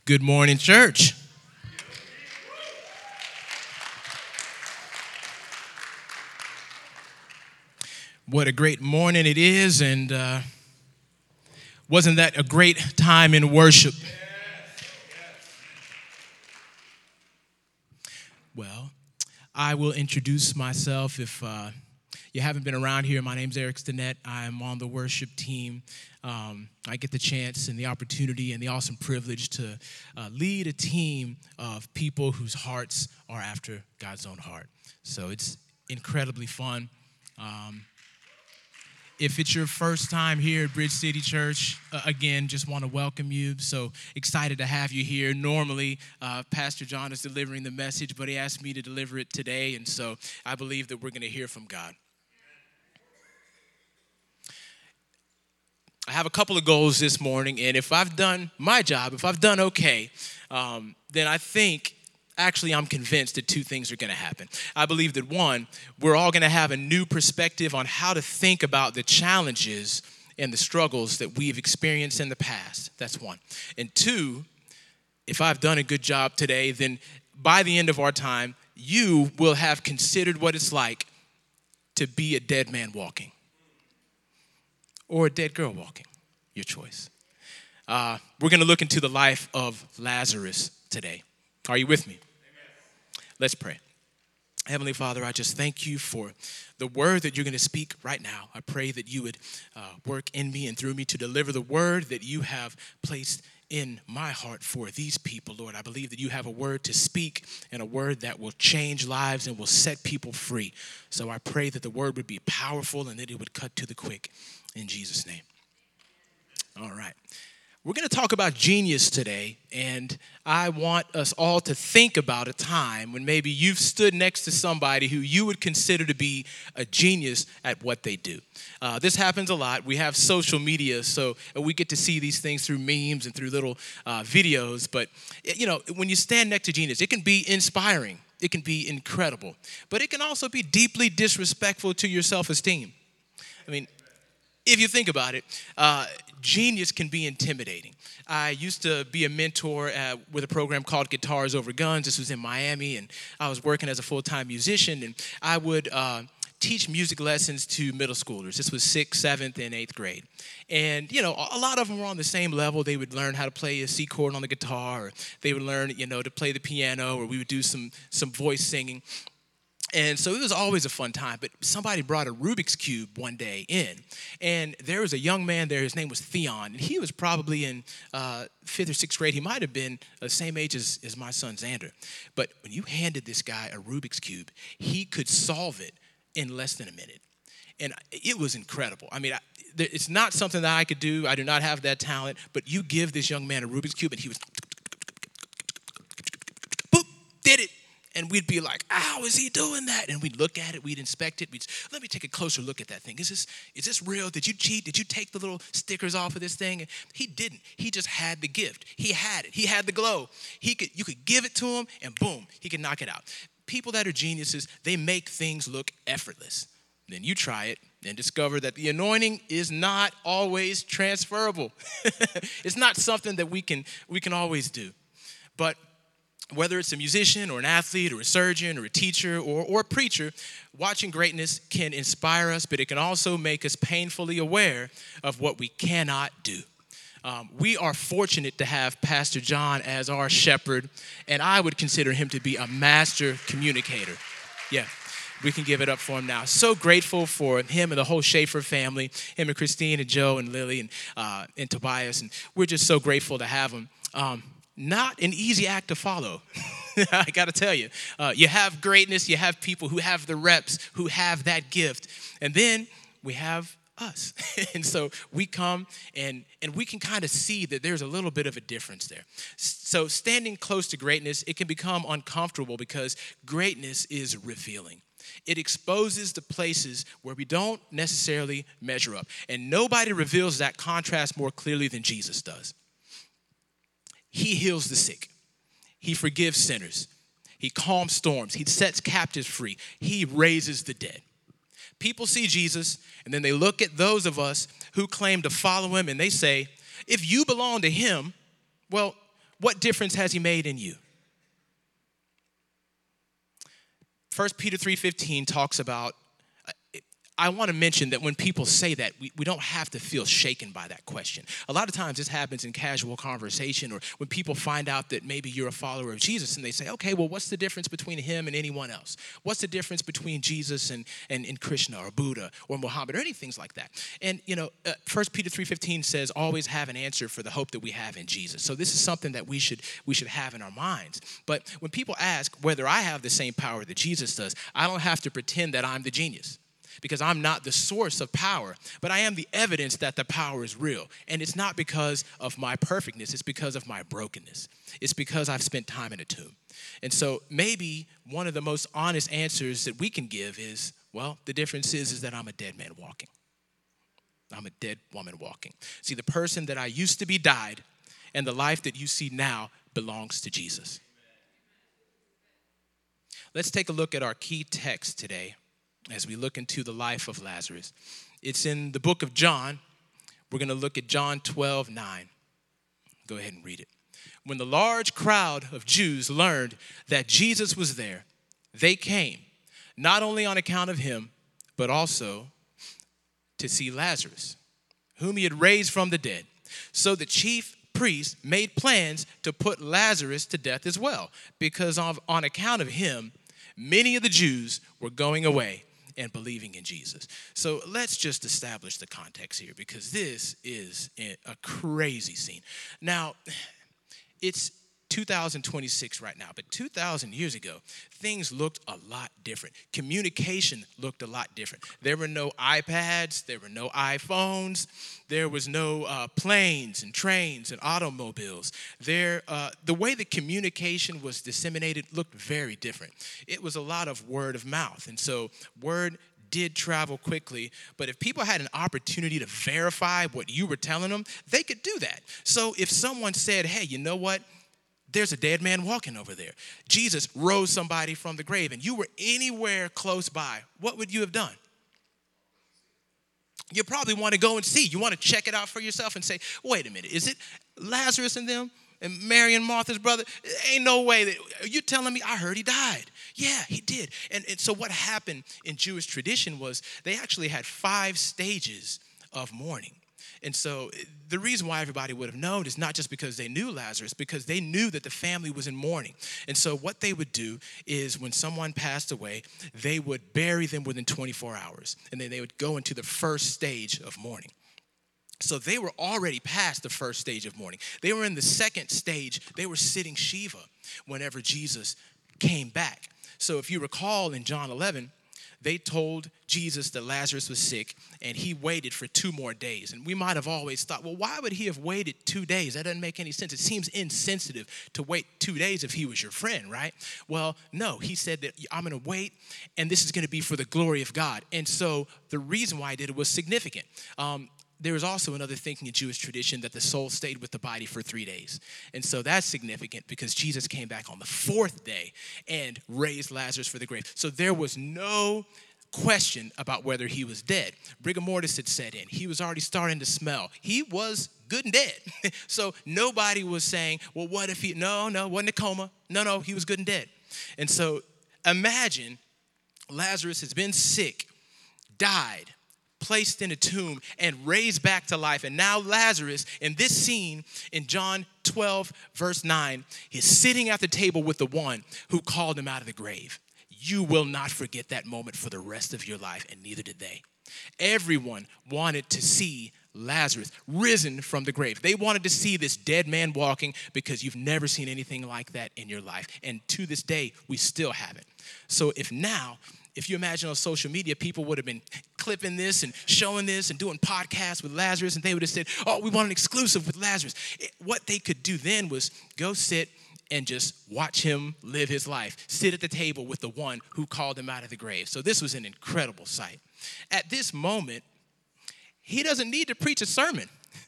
Good morning, church. What a great morning it is, and wasn't that a great time in worship? Well, I will introduce myself if you haven't been around here. My name's Eric Stinnett. I'm on the worship team. I get the chance and the opportunity and the awesome privilege to lead a team of people whose hearts are after God's own heart. So it's incredibly fun. If it's your first time here at Bridge City Church, again, just want to welcome you. So excited to have you here. Normally, Pastor John is delivering the message, but he asked me to deliver it today, and so I believe that we're going to hear from God. I have a couple of goals this morning, and if I've done my job, if I've done okay, then I'm convinced that two things are going to happen. I believe that one, we're all going to have a new perspective on how to think about the challenges and the struggles that we've experienced in the past. That's one. And two, if I've done a good job today, then by the end of our time, you will have considered what it's like to be a dead man walking or a dead girl walking, your choice. We're going to look into the life of Lazarus today. Are you with me? Let's pray. Heavenly Father, I just thank you for the word that you're going to speak right now. I pray that you would work in me and through me to deliver the word that you have placed in my heart for these people, Lord. I believe that you have a word to speak and a word that will change lives and will set people free. So I pray that the word would be powerful and that it would cut to the quick. In Jesus' name. All right. We're going to talk about genius today, and I want us all to think about a time when maybe you've stood next to somebody who you would consider to be a genius at what they do. This happens a lot. We have social media, so we get to see these things through memes and through little videos, but when you stand next to genius, it can be inspiring. It can be incredible, but it can also be deeply disrespectful to your self-esteem. I mean, if you think about it, genius can be intimidating. I used to be a mentor with a program called Guitars Over Guns. This was in Miami, and I was working as a full-time musician, and I would teach music lessons to middle schoolers. This was 6th, 7th, and 8th grade. And, a lot of them were on the same level. They would learn how to play a C chord on the guitar, or they would learn, to play the piano, or we would do some voice singing. And so it was always a fun time, but somebody brought a Rubik's Cube one day in, and there was a young man there, his name was Theon, and he was probably in 5th or 6th grade. He might have been the same age as my son Xander. But when you handed this guy a Rubik's Cube, he could solve it in less than a minute. And it was incredible. I mean, it's not something that I could do. I do not have that talent, but you give this young man a Rubik's Cube, and he was, boop, did it. And we'd be like, how is he doing that? And we'd look at it, we'd inspect it. Let me take a closer look at that thing. Is this real? Did you cheat? Did you take the little stickers off of this thing? And he didn't. He just had the gift. He had it. He had the glow. You could give it to him, and boom, he could knock it out. People that are geniuses, they make things look effortless. Then you try it and discover that the anointing is not always transferable. It's not something that we can always do. But whether it's a musician or an athlete or a surgeon or a teacher or a preacher, watching greatness can inspire us, but it can also make us painfully aware of what we cannot do. We are fortunate to have Pastor John as our shepherd, and I would consider him to be a master communicator. Yeah, we can give it up for him now. So grateful for him and the whole Schaefer family, him and Christine and Joe and Lily and Tobias, and we're just so grateful to have him. Not an easy act to follow, I got to tell you. You have greatness, you have people who have the reps, who have that gift, and then we have us. And so we come and we can kind of see that there's a little bit of a difference there. So standing close to greatness, it can become uncomfortable because greatness is revealing. It exposes the places where we don't necessarily measure up. And nobody reveals that contrast more clearly than Jesus does. He heals the sick. He forgives sinners. He calms storms. He sets captives free. He raises the dead. People see Jesus, and then they look at those of us who claim to follow him, and they say, if you belong to him, well, What difference has he made in you? 1 Peter 3:15 talks about, I want to mention that when people say that, we don't have to feel shaken by that question. A lot of times this happens in casual conversation, or when people find out that maybe you're a follower of Jesus and they say, okay, well, what's the difference between him and anyone else? What's the difference between Jesus and Krishna or Buddha or Muhammad or any things like that? And, 1 Peter 3:15 says, always have an answer for the hope that we have in Jesus. So this is something that we should have in our minds. But when people ask whether I have the same power that Jesus does, I don't have to pretend that I'm the genius, because I'm not the source of power, but I am the evidence that the power is real. And it's not because of my perfectness, it's because of my brokenness. It's because I've spent time in a tomb. And so maybe one of the most honest answers that we can give is, well, the difference is that I'm a dead man walking. I'm a dead woman walking. See, the person that I used to be died, and the life that you see now belongs to Jesus. Let's take a look at our key text today as we look into the life of Lazarus. It's in the book of John. We're going to look at John 12:9. Go ahead and read it. When the large crowd of Jews learned that Jesus was there, they came, not only on account of him, but also to see Lazarus, whom he had raised from the dead. So the chief priests made plans to put Lazarus to death as well, because on account of him, many of the Jews were going away and believing in Jesus. So let's just establish the context here, because this is a crazy scene. Now, it's 2026 right now, but 2,000 years ago, things looked a lot different. Communication looked a lot different. There were no iPads, there were no iPhones, there was no planes and trains and automobiles. The way that communication was disseminated looked very different. It was a lot of word of mouth, and so word did travel quickly, but if people had an opportunity to verify what you were telling them, they could do that. So if someone said, hey, you know what? There's a dead man walking over there. Jesus rose somebody from the grave, and you were anywhere close by, what would you have done? You probably want to go and see. You want to check it out for yourself and say, wait a minute, is it Lazarus and them and Mary and Martha's brother? Ain't no way. Are you telling me? I heard he died. Yeah, he did. And so what happened in Jewish tradition was they actually had 5 stages of mourning. And so the reason why everybody would have known is not just because they knew Lazarus, because they knew that the family was in mourning. And so what they would do is when someone passed away, they would bury them within 24 hours. And then they would go into the first stage of mourning. So they were already past the first stage of mourning. They were in the second stage. They were sitting Shiva whenever Jesus came back. So if you recall in John 11, they told Jesus that Lazarus was sick, and he waited for 2 more days. And we might have always thought, well, why would he have waited 2 days? That doesn't make any sense. It seems insensitive to wait 2 days if he was your friend, right? Well, no, he said that I'm going to wait, and this is going to be for the glory of God. And so the reason why I did it was significant. There was also another thinking in Jewish tradition that the soul stayed with the body for 3 days. And so that's significant because Jesus came back on the 4th day and raised Lazarus from the grave. So there was no question about whether he was dead. Rigor mortis had set in. He was already starting to smell. He was good and dead. So nobody was saying, well, what if he, no, wasn't a coma. No, he was good and dead. And so imagine Lazarus has been sick, died, placed in a tomb, and raised back to life. And now Lazarus, in this scene in John 12, verse 9, is sitting at the table with the one who called him out of the grave. You will not forget that moment for the rest of your life, and neither did they. Everyone wanted to see Lazarus risen from the grave. They wanted to see this dead man walking because you've never seen anything like that in your life. And to this day, we still haven't. So if you imagine on social media, people would have been clipping this and showing this and doing podcasts with Lazarus, and they would have said, oh, we want an exclusive with Lazarus. What they could do then was go sit and just watch him live his life, sit at the table with the one who called him out of the grave. So this was an incredible sight. At this moment, he doesn't need to preach a sermon.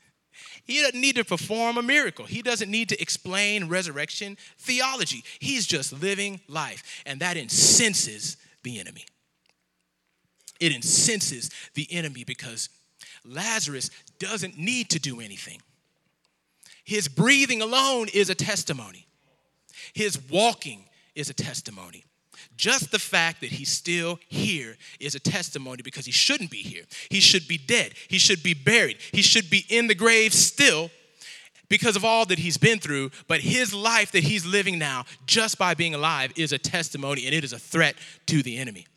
He doesn't need to perform a miracle. He doesn't need to explain resurrection theology. He's just living life, and that incenses the enemy. It incenses the enemy because Lazarus doesn't need to do anything. His breathing alone is a testimony. His walking is a testimony. Just the fact that he's still here is a testimony, because he shouldn't be here. He should be dead. He should be buried. He should be in the grave still because of all that he's been through. But his life that he's living now, just by being alive, is a testimony, and it is a threat to the enemy.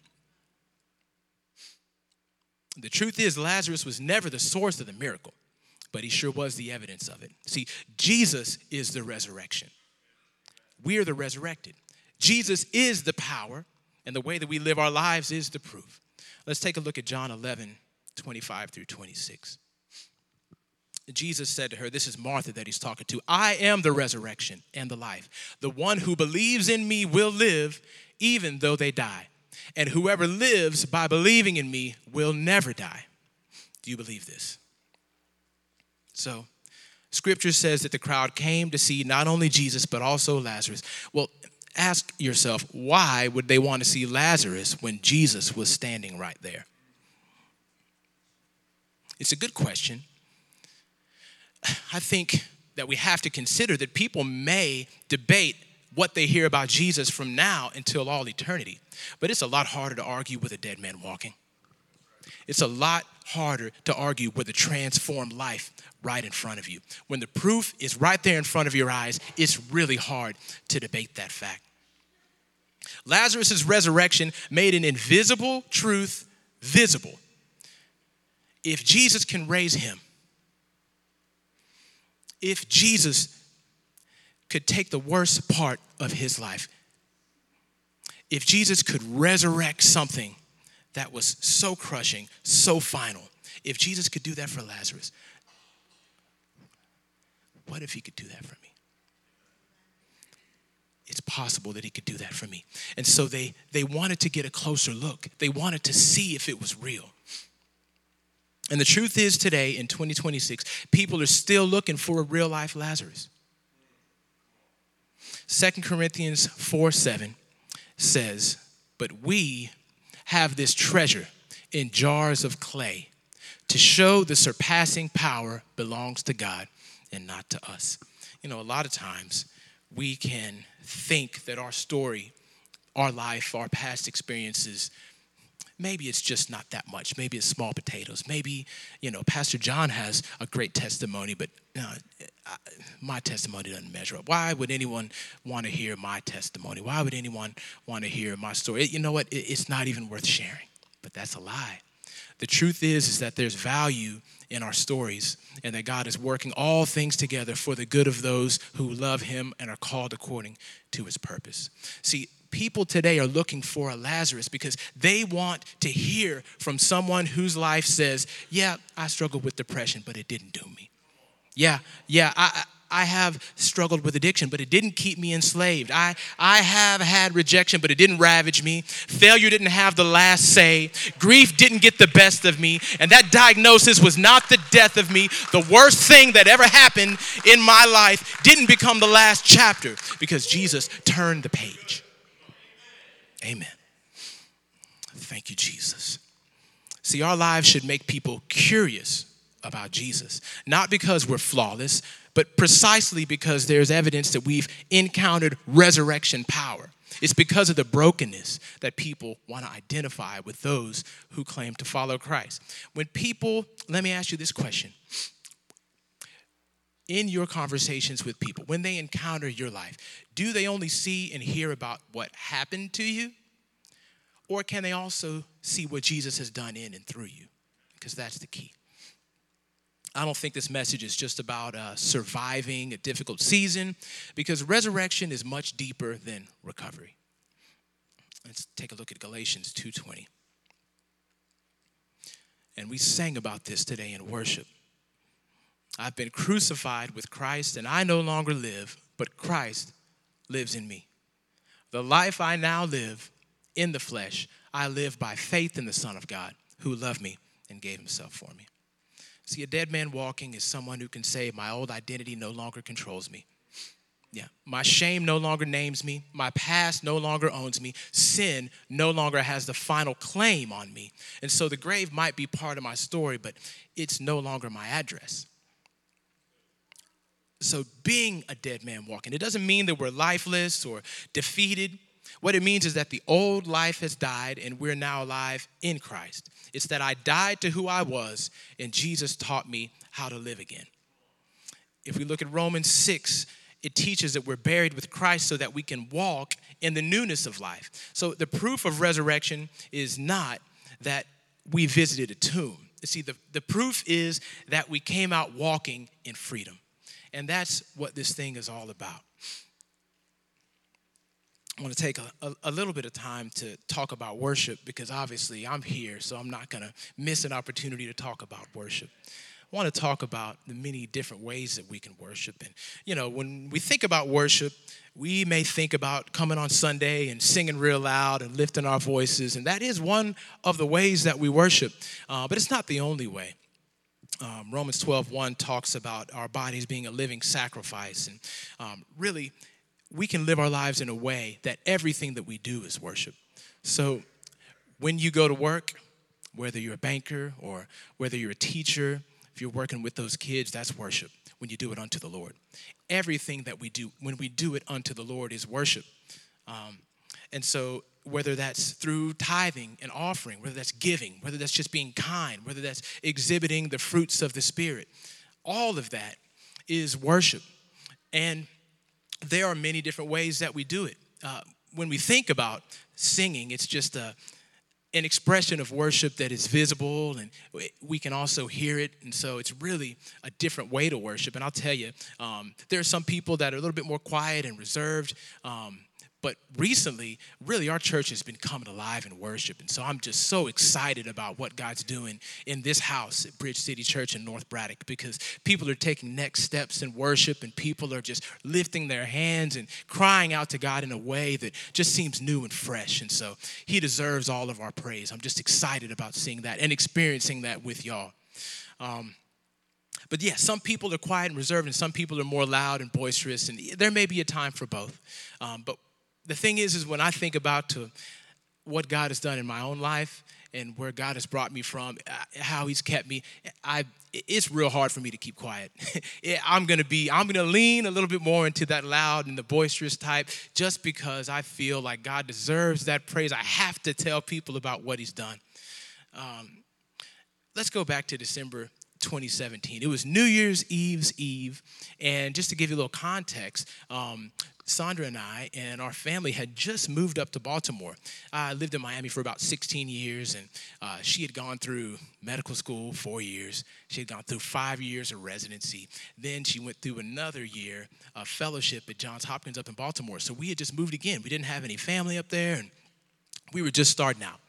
The truth is, Lazarus was never the source of the miracle, but he sure was the evidence of it. See, Jesus is the resurrection. We are the resurrected. Jesus is the power, and the way that we live our lives is the proof. Let's take a look at John 11, 25 through 26. Jesus said to her, this is Martha that he's talking to, I am the resurrection and the life. The one who believes in me will live even though they die. And whoever lives by believing in me will never die. Do you believe this? So, Scripture says that the crowd came to see not only Jesus, but also Lazarus. Well, ask yourself, why would they want to see Lazarus when Jesus was standing right there? It's a good question. I think that we have to consider that people may debate what they hear about Jesus from now until all eternity. But it's a lot harder to argue with a dead man walking. It's a lot harder to argue with a transformed life right in front of you. When the proof is right there in front of your eyes, it's really hard to debate that fact. Lazarus' resurrection made an invisible truth visible. If Jesus can raise him, if Jesus could take the worst part of his life, if Jesus could resurrect something that was so crushing, so final, if Jesus could do that for Lazarus, what if he could do that for me? It's possible that he could do that for me. And so they wanted to get a closer look. They wanted to see if it was real. And the truth is, today in 2026, people are still looking for a real life Lazarus. 2 Corinthians 4:7 says, but we have this treasure in jars of clay to show the surpassing power belongs to God and not to us. You know, a lot of times we can think that our story, our life, our past experiences, maybe it's just not that much. Maybe it's small potatoes. Maybe, Pastor John has a great testimony, but my testimony doesn't measure up. Why would anyone want to hear my testimony? Why would anyone want to hear my story? You know what? It's not even worth sharing. But that's a lie. The truth is that there's value in our stories, and that God is working all things together for the good of those who love him and are called according to his purpose. See, people today are looking for a Lazarus because they want to hear from someone whose life says, yeah, I struggled with depression, but it didn't do me. Yeah, I have struggled with addiction, but it didn't keep me enslaved. I have had rejection, but it didn't ravage me. Failure didn't have the last say. Grief didn't get the best of me. And that diagnosis was not the death of me. The worst thing that ever happened in my life didn't become the last chapter because Jesus turned the page. Amen. Thank you, Jesus. See, our lives should make people curious about Jesus, not because we're flawless, but precisely because there's evidence that we've encountered resurrection power. It's because of the brokenness that people want to identify with those who claim to follow Christ. Let me ask you this question. In your conversations with people, when they encounter your life, do they only see and hear about what happened to you? Or can they also see what Jesus has done in and through you? Because that's the key. I don't think this message is just about surviving a difficult season, because resurrection is much deeper than recovery. Let's take a look at Galatians 2:20. And we sang about this today in worship. I've been crucified with Christ, and I no longer live, but Christ lives in me. The life I now live in the flesh, I live by faith in the Son of God, who loved me and gave himself for me. See, a dead man walking is someone who can say, my old identity no longer controls me. Yeah, my shame no longer names me. My past no longer owns me. Sin no longer has the final claim on me. And so the grave might be part of my story, but it's no longer my address. So being a dead man walking, it doesn't mean that we're lifeless or defeated. What it means is that the old life has died and we're now alive in Christ. It's that I died to who I was and Jesus taught me how to live again. If we look at Romans 6, it teaches that we're buried with Christ so that we can walk in the newness of life. So the proof of resurrection is not that we visited a tomb. You see, the proof is that we came out walking in freedom. And that's what this thing is all about. I want to take a little bit of time to talk about worship because obviously I'm here, so I'm not going to miss an opportunity to talk about worship. I want to talk about the many different ways that we can worship. And, when we think about worship, we may think about coming on Sunday and singing real loud and lifting our voices, and that is one of the ways that we worship, but it's not the only way. Romans 12:1 talks about our bodies being a living sacrifice, and really, we can live our lives in a way that everything that we do is worship. So when you go to work, whether you're a banker or whether you're a teacher, if you're working with those kids, that's worship when you do it unto the Lord. Everything that we do, when we do it unto the Lord, is worship. And so whether that's through tithing and offering, whether that's giving, whether that's just being kind, whether that's exhibiting the fruits of the Spirit, all of that is worship. And there are many different ways that we do it. When we think about singing, it's just an expression of worship that is visible, and we can also hear it. And so it's really a different way to worship. And I'll tell you, there are some people that are a little bit more quiet and reserved. But recently, really, our church has been coming alive in worship. And so I'm just so excited about what God's doing in this house at Bridge City Church in North Braddock, because people are taking next steps in worship, and people are just lifting their hands and crying out to God in a way that just seems new and fresh. And so he deserves all of our praise. I'm just excited about seeing that and experiencing that with y'all. But yeah, some people are quiet and reserved, and some people are more loud and boisterous, and there may be a time for both. But the thing is when I think about what God has done in my own life and where God has brought me from, how he's kept me, it's real hard for me to keep quiet. I'm going to lean a little bit more into that loud and the boisterous type, just because I feel like God deserves that praise. I have to tell people about what he's done. Let's go back to December 2017. It was New Year's Eve's Eve, and just to give you a little context, Sandra and I and our family had just moved up to Baltimore. I lived in Miami for about 16 years, and she had gone through medical school 4 years. She had gone through 5 years of residency. Then she went through another year of fellowship at Johns Hopkins up in Baltimore. So we had just moved again. We didn't have any family up there, and we were just starting out.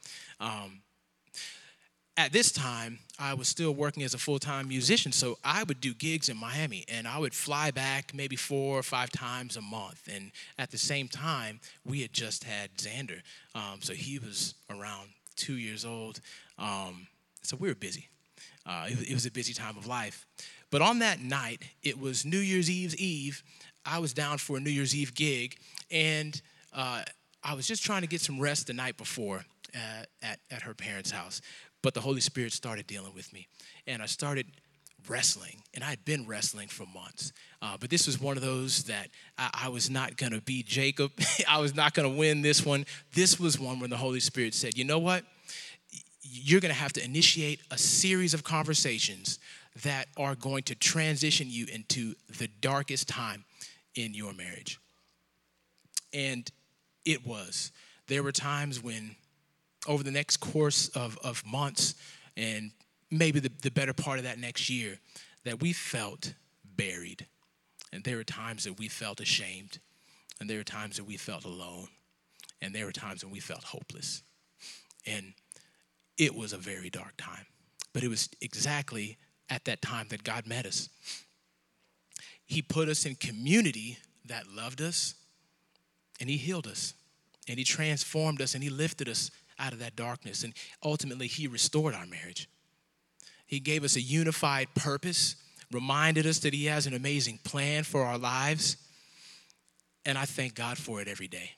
At this time, I was still working as a full-time musician, so I would do gigs in Miami, and I would fly back maybe 4 or 5 times a month. And at the same time, we had just had Xander, so he was around 2 years old. So we were busy. It was a busy time of life. But on that night, it was New Year's Eve's Eve. I was down for a New Year's Eve gig, and I was just trying to get some rest the night before at her parents' house. But the Holy Spirit started dealing with me, and I started wrestling, and I had been wrestling for months. But this was one of those that I was not going to be Jacob. I was not going to win this one. This was one where the Holy Spirit said, you know what? You're going to have to initiate a series of conversations that are going to transition you into the darkest time in your marriage. And it was. There were times when, over the next course of months and maybe the better part of that next year, that we felt buried. And there were times that we felt ashamed. And there were times that we felt alone. And there were times when we felt hopeless. And it was a very dark time. But it was exactly at that time that God met us. He put us in community that loved us, and he healed us, and he transformed us, and he lifted us out of that darkness. And ultimately, he restored our marriage. He gave us a unified purpose, reminded us that he has an amazing plan for our lives. And I thank God for it every day.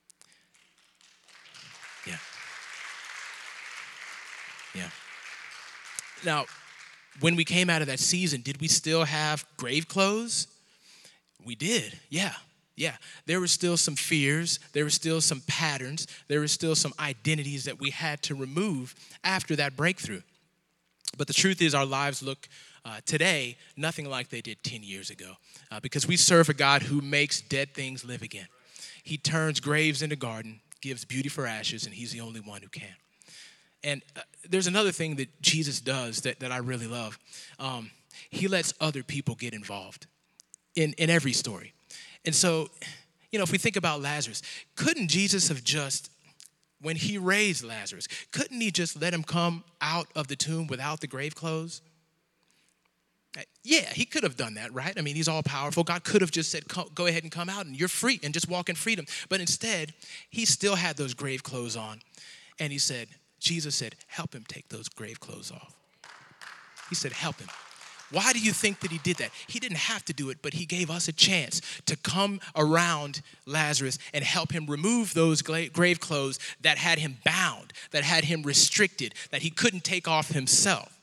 Yeah. Now, when we came out of that season, did we still have grave clothes? We did, yeah. Yeah, there were still some fears, there were still some patterns, there were still some identities that we had to remove after that breakthrough. But the truth is our lives look today nothing like they did 10 years ago because we serve a God who makes dead things live again. He turns graves into garden, gives beauty for ashes, and he's the only one who can. And there's another thing that Jesus does that I really love. He lets other people get involved in every story. And so, if we think about Lazarus, couldn't Jesus have just, when he raised Lazarus, couldn't he just let him come out of the tomb without the grave clothes? Yeah, he could have done that, right? I mean, he's all powerful. God could have just said, go ahead and come out and you're free and just walk in freedom. But instead, he still had those grave clothes on. And Jesus said, help him take those grave clothes off. He said, help him. Why do you think that he did that? He didn't have to do it, but he gave us a chance to come around Lazarus and help him remove those grave clothes that had him bound, that had him restricted, that he couldn't take off himself.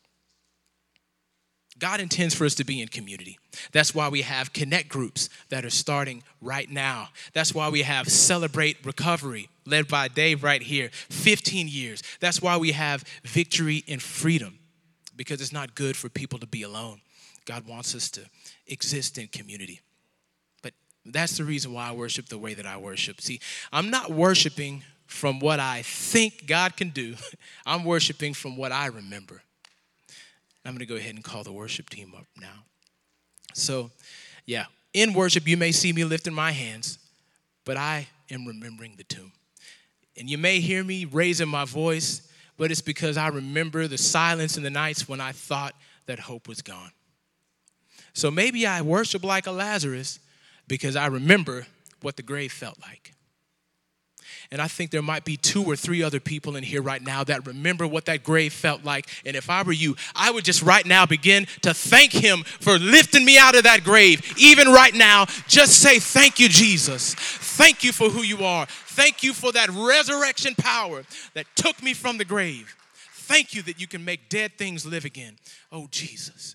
God intends for us to be in community. That's why we have connect groups that are starting right now. That's why we have Celebrate Recovery, led by Dave right here, 15 years. That's why we have Victory in Freedom. Because it's not good for people to be alone. God wants us to exist in community. But that's the reason why I worship the way that I worship. See, I'm not worshiping from what I think God can do. I'm worshiping from what I remember. I'm going to go ahead and call the worship team up now. So, yeah, in worship, you may see me lifting my hands, but I am remembering the tomb. And you may hear me raising my voice, but it's because I remember the silence in the nights when I thought that hope was gone. So maybe I worship like a Lazarus because I remember what the grave felt like. And I think there might be 2 or 3 other people in here right now that remember what that grave felt like. And if I were you, I would just right now begin to thank him for lifting me out of that grave. Even right now, just say, thank you, Jesus. Thank you for who you are. Thank you for that resurrection power that took me from the grave. Thank you that you can make dead things live again. Oh, Jesus.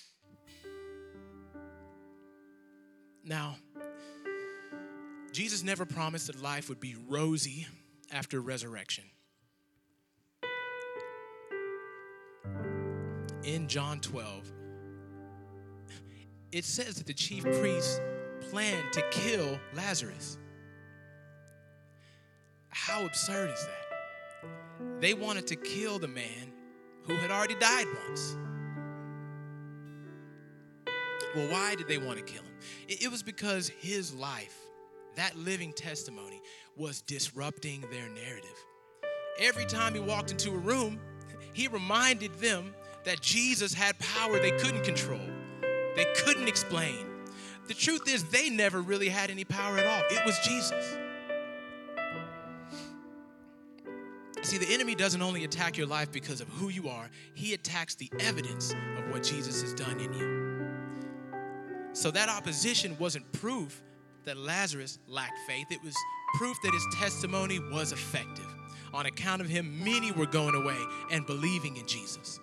Now, Jesus never promised that life would be rosy after resurrection. In John 12, it says that the chief priests planned to kill Lazarus. How absurd is that? They wanted to kill the man who had already died once. Well, why did they want to kill him? It was because his life, that living testimony, was disrupting their narrative. Every time he walked into a room, he reminded them that Jesus had power they couldn't control, they couldn't explain. The truth is, they never really had any power at all. It was Jesus. See, the enemy doesn't only attack your life because of who you are, he attacks the evidence of what Jesus has done in you. So that opposition wasn't proof that Lazarus lacked faith. It was proof that his testimony was effective. On account of him, many were going away and believing in Jesus.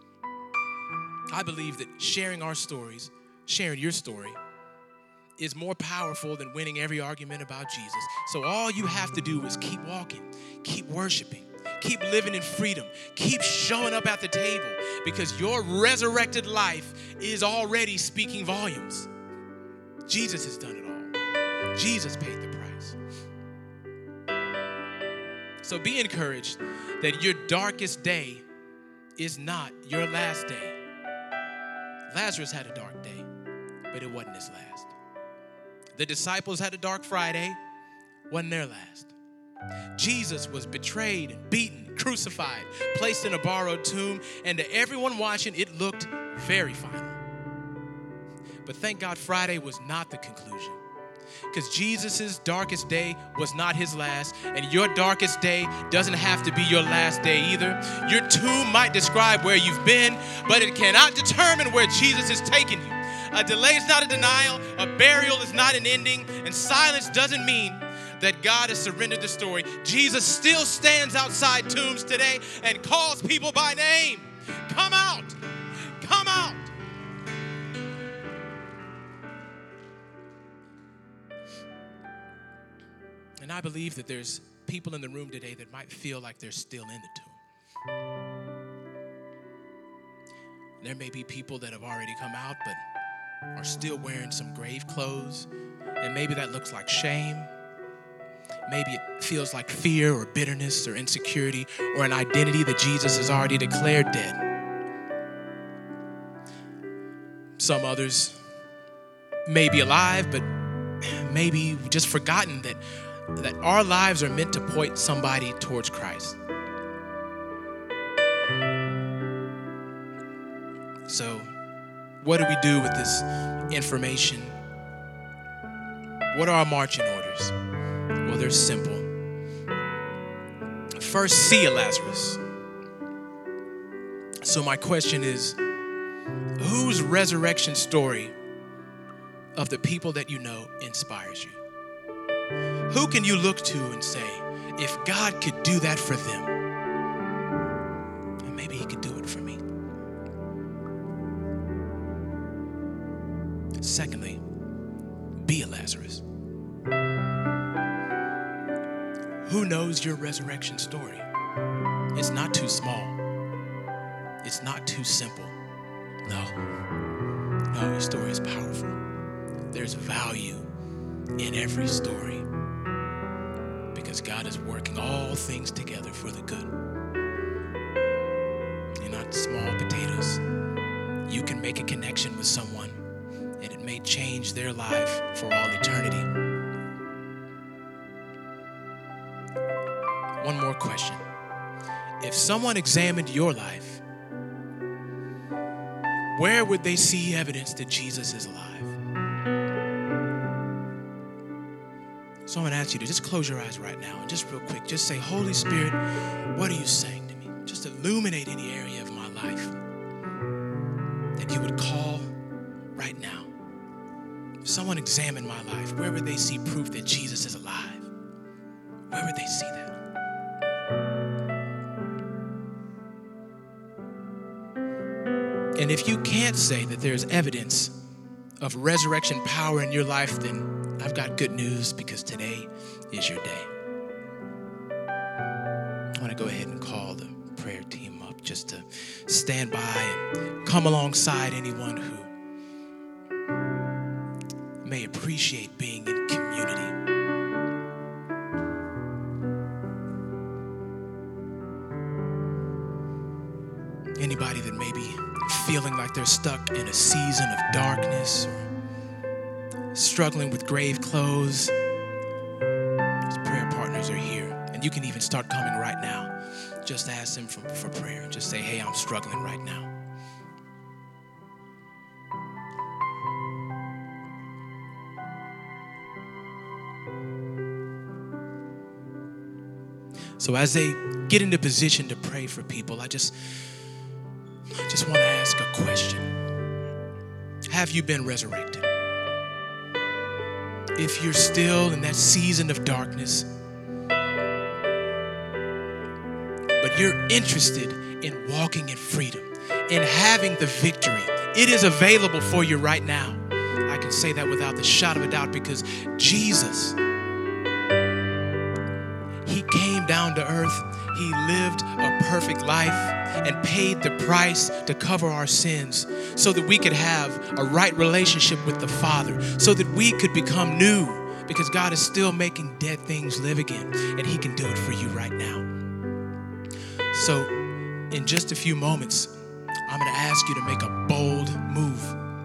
I believe that sharing our stories, sharing your story, is more powerful than winning every argument about Jesus. So all you have to do is keep walking, keep worshiping, keep living in freedom, keep showing up at the table, because your resurrected life is already speaking volumes. Jesus has done it all. Jesus paid the price. So be encouraged that your darkest day is not your last day. Lazarus had a dark day, but it wasn't his last. The disciples had a dark Friday, wasn't their last. Jesus was betrayed and beaten, crucified, placed in a borrowed tomb, and to everyone watching, it looked very final. But thank God Friday was not the conclusion, because Jesus' darkest day was not his last, and your darkest day doesn't have to be your last day either. Your tomb might describe where you've been, but it cannot determine where Jesus has taken you. A delay is not a denial, a burial is not an ending, and silence doesn't mean that God has surrendered the story. Jesus still stands outside tombs today and calls people by name. Come out! Come out! And I believe that there's people in the room today that might feel like they're still in the tomb. There may be people that have already come out but are still wearing some grave clothes. And maybe that looks like shame. Maybe it feels like fear or bitterness or insecurity or an identity that Jesus has already declared dead. Some others may be alive, but maybe just forgotten that our lives are meant to point somebody towards Christ. So, what do we do with this information? What are our marching orders? Well, they're simple. First, see a Lazarus. So my question is, whose resurrection story of the people that you know inspires you? Who can you look to and say, if God could do that for them, then maybe he could do it for me? Secondly, be a Lazarus. Who knows your resurrection story? It's not too small. It's not too simple. No, your story is powerful. There's value in every story because God is working all things together for the good. You're not small potatoes. You can make a connection with someone and it may change their life for all eternity. One more question. If someone examined your life, where would they see evidence that Jesus is alive? So I'm going to ask you to just close your eyes right now and just real quick, just say, Holy Spirit, what are you saying to me? Just illuminate any area of my life that you would call right now. If someone examined my life, where would they see proof that Jesus is alive? Where would they see that? And if you can't say that there's evidence of resurrection power in your life, then I've got good news because today is your day. I want to go ahead and call the prayer team up just to stand by and come alongside anyone who may appreciate being in community. Anybody that may be feeling like they're stuck in a season of darkness or struggling with grave clothes, those prayer partners are here. And you can even start coming right now. Just ask them for prayer and just say, hey, I'm struggling right now. So as they get into position to pray for people, I just want to ask a question. Have you been resurrected? If you're still in that season of darkness, but you're interested in walking in freedom, in having the victory, it is available for you right now. I can say that without the shadow of a doubt because Jesus, he came down to earth. He lived a perfect life and paid the price to cover our sins so that we could have a right relationship with the Father, so that we could become new, because God is still making dead things live again, and he can do it for you right now. So in just a few moments, I'm going to ask you to make a bold move.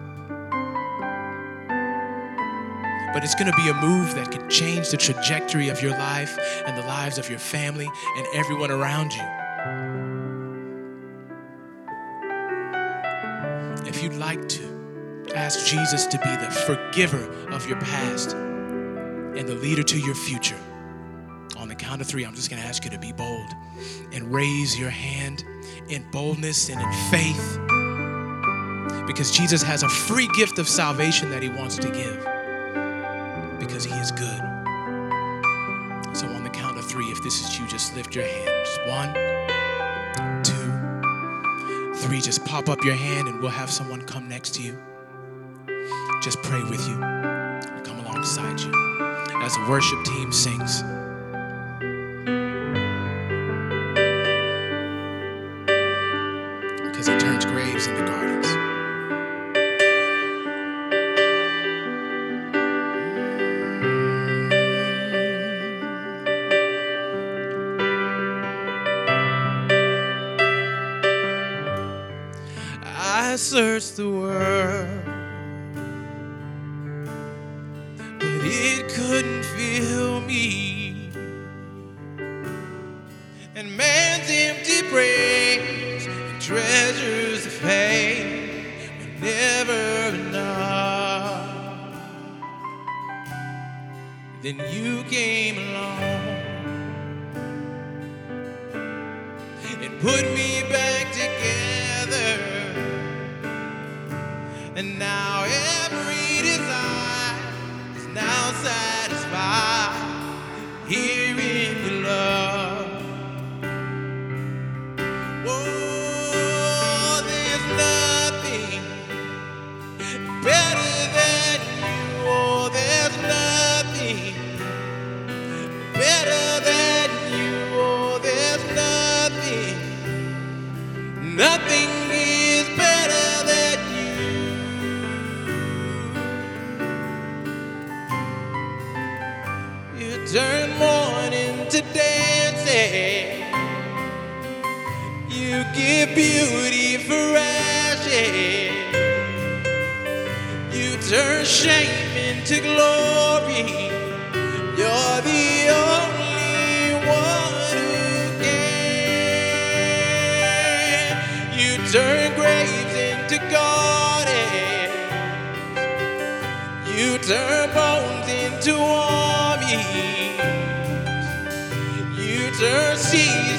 But it's going to be a move that can change the trajectory of your life and the lives of your family and everyone around you. If you'd like to ask Jesus to be the forgiver of your past and the leader to your future, on the count of 3, I'm just going to ask you to be bold and raise your hand in boldness and in faith, because Jesus has a free gift of salvation that he wants to give, because he is good. So on the count of 3, if this is you, just lift your hand. Just 1, 2, 3. Just pop up your hand and we'll have someone come next to you. Just pray with you and come alongside you. as the worship team sings. Because he turns graves into gardens. I searched the world, but it couldn't fill me. And man's empty praise and treasures of fame were never enough. Then you came along and put me back together. And now every desire is now satisfied here in your love. Oh, there's nothing better than you. Oh, there's nothing better than you. Oh, there's nothing is better than you. You turn mourning to dancing. You give beauty for ashes. You turn shame into glory. You're the only one who can. You turn graves into gardens. You turn bones into armies. You turn seas